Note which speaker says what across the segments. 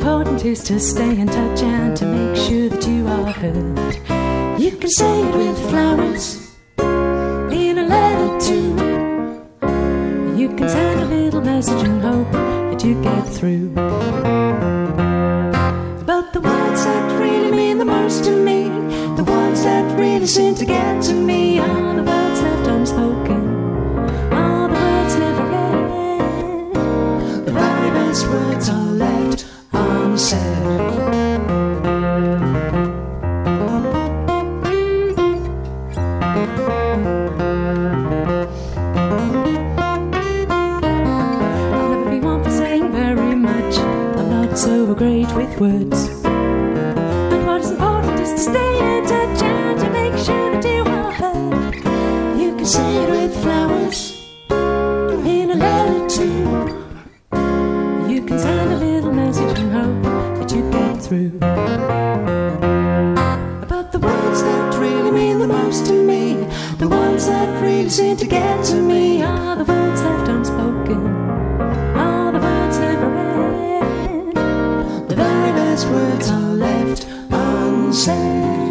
Speaker 1: important is to stay in touch and to make sure that you are heard. You can say it with flowers in a letter too. You can send a little message and hope that you get through. But the words that really mean the most to me, the ones that really seem to get to me, are the words left unspoken, are the words never read. The very best words are left unsaid. So great with words, but what is important is to stay in touch and to make sure that you are heard. You can say it with flowers in a letter too. You can send a little message and hope that you get through. But the words that really mean the most to me, the ones that really seem to get to me, are the words left unspoken, are the words never read. The very best words are left unsaid.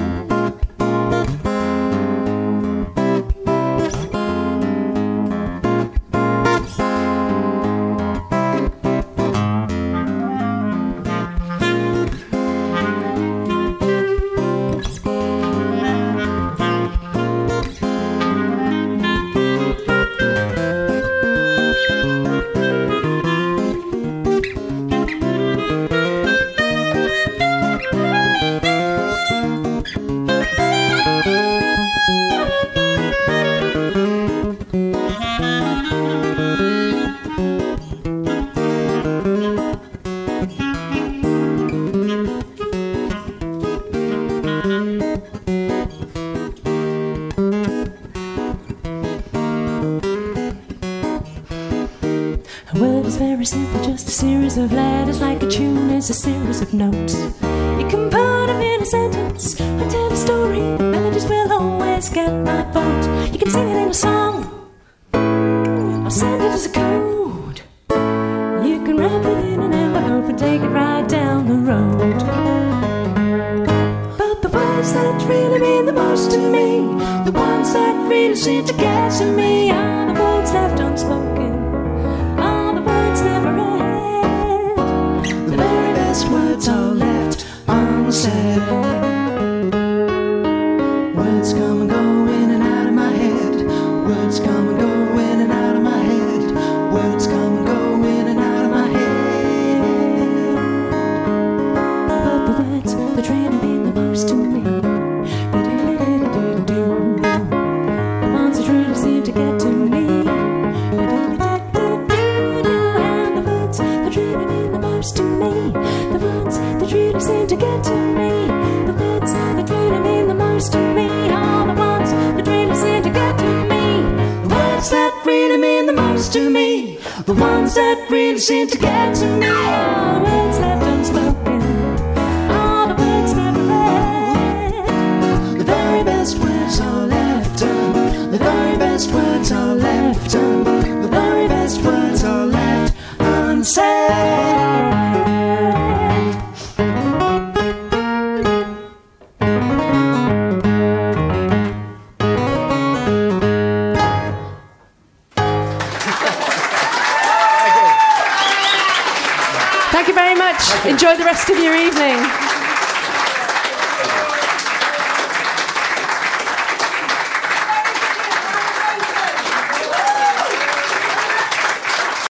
Speaker 1: A word is very simple, just a series of letters. Like a tune is a series of notes. You can put them in a sentence or tell a story. Melodies will always get my vote. You can sing it in a song or send it as a code. You can wrap it in an envelope and take it right down the road. But the words that really mean the most to me, the ones that really seem to get to me, are the words left unspoken, never read. The very best words are left unsaid. Words come and go in and out of my head. Words come and go in and out of my head. Words come and go in and out of my head. But the words that really mean the most to me, the ones that really seem to get to me, to me, the words that really seem to get to me, the words that really mean the most to me, are the ones that really seem to get to me, the words that really mean the most to me, the ones that really seem to get to me, are the words left unspoken, are the words never read. The very best words are left the very best words are left the very best words are left unsaid. Thank you very much. Enjoy the rest of your evening.